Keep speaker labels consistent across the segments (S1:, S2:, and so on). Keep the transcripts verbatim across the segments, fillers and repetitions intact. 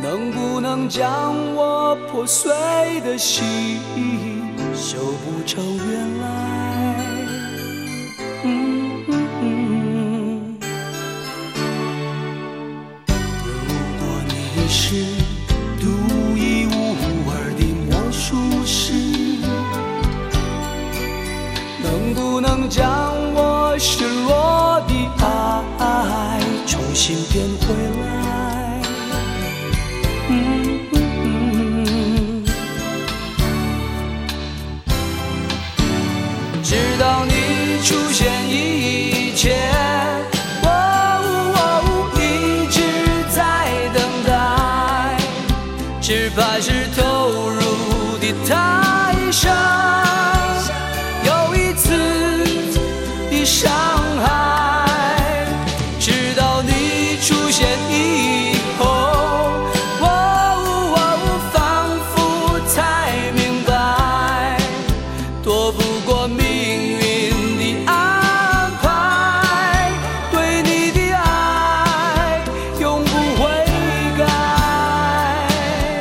S1: 能不能将我破碎的心修补成原来？嗯嗯嗯，如果你是独一无二的魔术师，能不能将我失落的爱重新变回来？嗯嗯嗯，直到你出现以前，我、哦、一直在等待，只怕是投入的太深，又一次的伤害，直到你出现以后，躲不过命运的安排，对你的爱永不悔改。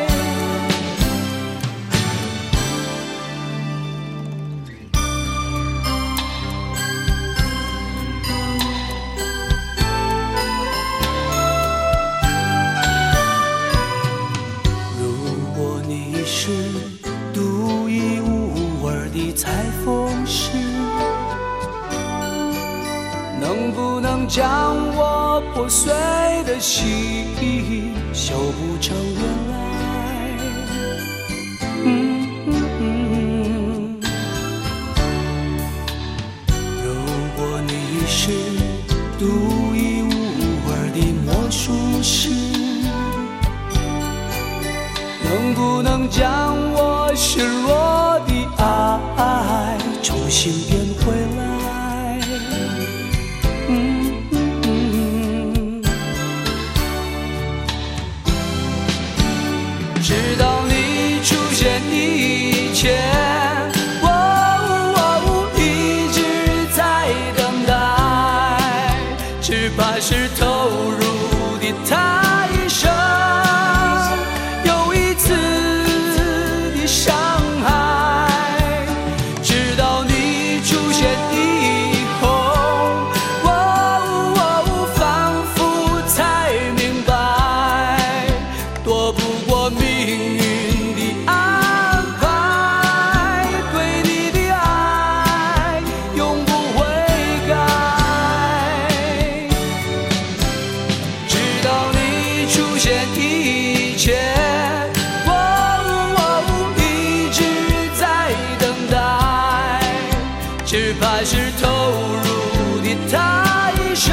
S1: 如果你是独一无二的裁缝师，能不能将我破碎的心修补成原来？嗯嗯嗯，如果你是独一无二的魔术师，能不能将我失落的爱重新变回来？嗯嗯嗯，直到你出现以前，我、哦、一直在等待，只怕是投入的太深，伤害，直到你出现以后，我、哦、仿佛才明白，躲不过命运的安排，对你的爱永不悔改，直到你出现以前，只怕是投入的太深，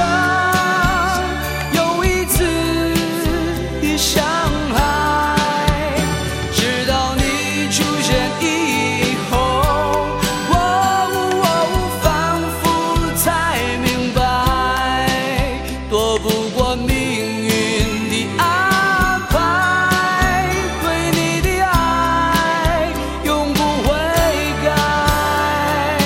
S1: 又一次的伤害，直到你出现以后，我、哦、仿佛才明白，躲不过命运的安排，对你的爱永不悔改，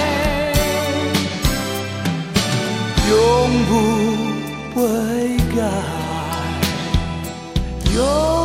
S1: 永不悔改，永